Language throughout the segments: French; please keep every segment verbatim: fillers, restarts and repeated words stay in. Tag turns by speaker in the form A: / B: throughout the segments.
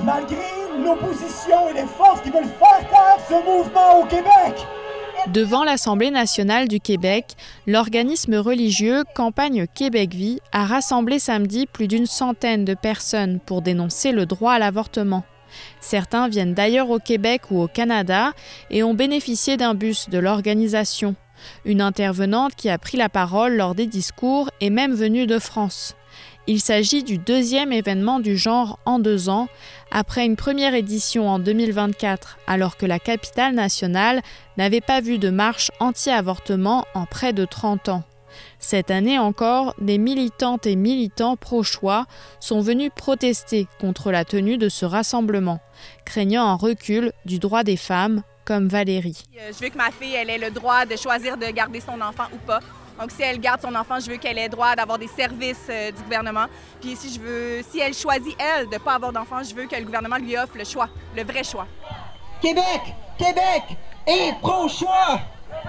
A: malgré l'opposition et les forces qui veulent faire taire ce mouvement au Québec.
B: Devant l'Assemblée nationale du Québec, l'organisme religieux Campagne Québec Vie a rassemblé samedi plus d'une centaine de personnes pour dénoncer le droit à l'avortement. Certains viennent d'ailleurs au Québec ou au Canada et ont bénéficié d'un bus de l'organisation. Une intervenante qui a pris la parole lors des discours est même venue de France. Il s'agit du deuxième événement du genre en deux ans, après une première édition en deux mille vingt-quatre, alors que la capitale nationale n'avait pas vu de marche anti-avortement en près de trente ans. Cette année encore, des militantes et militants pro-choix sont venus protester contre la tenue de ce rassemblement, craignant un recul du droit des femmes, comme Valérie.
C: Je veux que ma fille elle ait le droit de choisir de garder son enfant ou pas. Donc, si elle garde son enfant, je veux qu'elle ait le droit d'avoir des services euh, du gouvernement. Puis si je veux, si elle choisit, elle, de ne pas avoir d'enfant, je veux que le gouvernement lui offre le choix, le vrai choix.
A: Québec, Québec est pro-choix.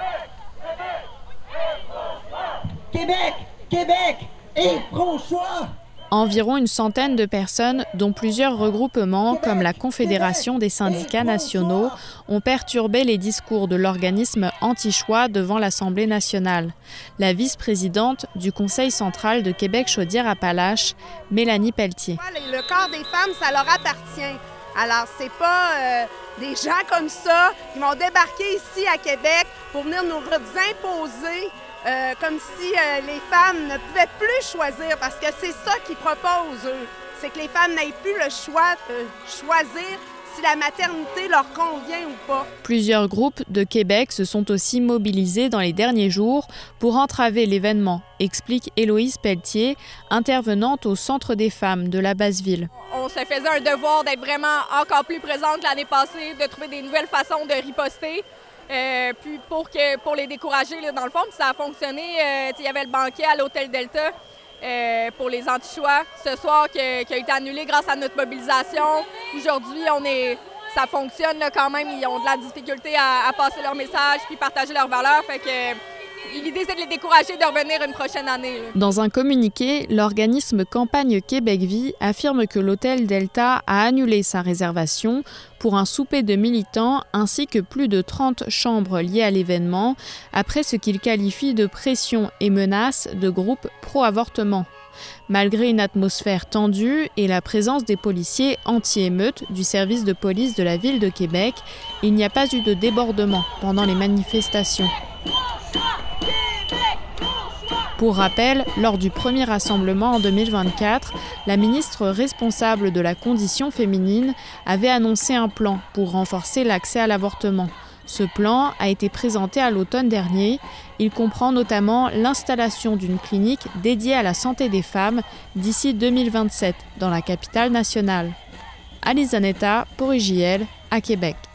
A: Québec, Québec est pro-choix.
B: Environ une centaine de personnes, dont plusieurs regroupements comme la Confédération des syndicats nationaux, ont perturbé les discours de l'organisme anti-choix devant l'Assemblée nationale. La vice-présidente du Conseil central de Québec-Chaudière-Appalaches, Mélanie Pelletier.
D: Le corps des femmes, ça leur appartient. Alors, c'est pas euh, des gens comme ça qui vont débarquer ici à Québec pour venir nous imposer Euh, comme si euh, les femmes ne pouvaient plus choisir, parce que c'est ça qu'ils proposent, eux. C'est que les femmes n'aient plus le choix de choisir si la maternité leur convient ou pas.
B: Plusieurs groupes de Québec se sont aussi mobilisés dans les derniers jours pour entraver l'événement, explique Héloïse Pelletier, intervenante au Centre des femmes de la Basse-Ville.
C: On se faisait un devoir d'être vraiment encore plus présente l'année passée, de trouver des nouvelles façons de riposter. Euh, puis pour, que, pour les décourager, là, dans le fond, puis ça a fonctionné. Euh, il y avait le banquet à l'Hôtel Delta euh, pour les anti-choix ce soir qui, qui a été annulé grâce à notre mobilisation. Aujourd'hui, on est, ça fonctionne là, quand même. Ils ont de la difficulté à, à passer leur message puis partager leurs valeurs. Fait que l'idée, c'est de les décourager de revenir une prochaine année. Là.
B: Dans un communiqué, l'organisme Campagne Québec Vie affirme que l'Hôtel Delta a annulé sa réservation pour un souper de militants ainsi que plus de trente chambres liées à l'événement, après ce qu'il qualifie de pression et menaces de groupes pro-avortement. Malgré une atmosphère tendue et la présence des policiers anti-émeute du service de police de la ville de Québec, il n'y a pas eu de débordement pendant les manifestations. Pour rappel, lors du premier rassemblement en deux mille vingt-quatre, la ministre responsable de la condition féminine avait annoncé un plan pour renforcer l'accès à l'avortement. Ce plan a été présenté à l'automne dernier. Il comprend notamment l'installation d'une clinique dédiée à la santé des femmes d'ici deux mille vingt-sept dans la capitale nationale. Alice Zanetta pour I J L à Québec.